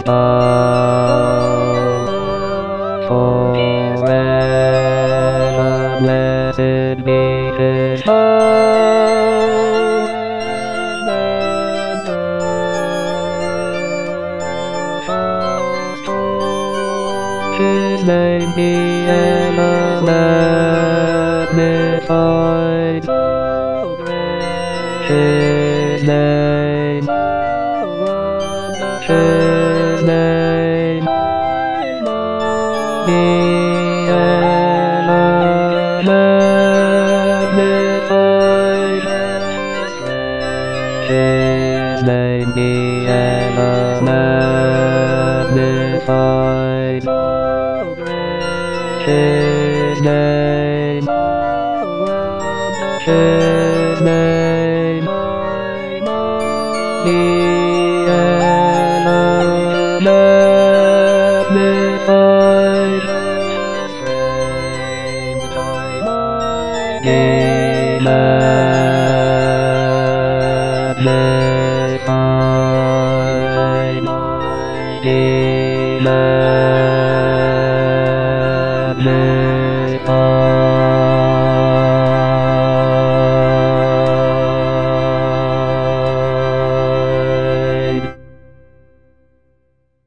Forever blessed be His His name be ever magnified. His name, His name be ever magnified. His name be ever magnified. His name, His name be ever magnified. Be magnified. Be magnified.